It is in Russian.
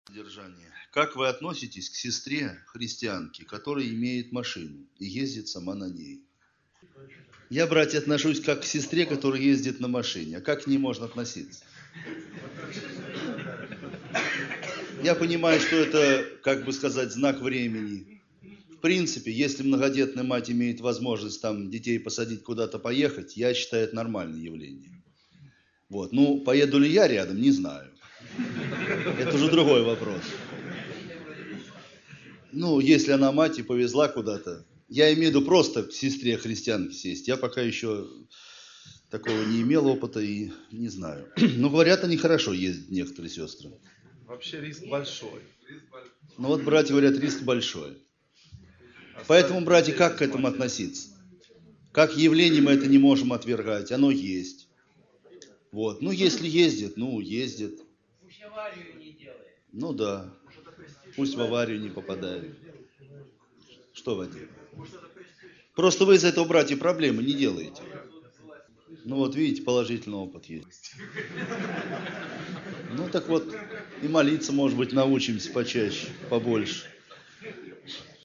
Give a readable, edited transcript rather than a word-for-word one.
Содержание. Как вы относитесь к сестре христианке, которая имеет машину и ездит сама на ней? Я, братья, отношусь как к сестре, которая ездит на машине. А как к ней можно относиться? Я понимаю, что это, как бы сказать, знак времени. В принципе, если многодетная мать имеет возможность там детей посадить куда-то поехать, я считаю, это нормальное явление. Вот. Ну, поеду ли я рядом, не знаю. Это уже другой вопрос. Ну, если она мать и повезла куда-то. Я имею в виду просто к сестре христианке сесть. Я пока еще такого не имел опыта и не знаю. Но говорят, они хорошо ездят, некоторые сестры. Вообще риск большой. Ну вот братья говорят, риск большой. Поэтому, братья, как к этому относиться? Как явление мы это не можем отвергать, оно есть. Вот. Ну, если ездит, ну, ездит. Пусть аварию не делает. Ну да. Пусть в аварию не попадает. Что, Вадим? Просто вы из этого, братья, проблемы не делаете. Ну вот, видите, положительный опыт есть. Ну так вот, и молиться, может быть, научимся почаще, побольше.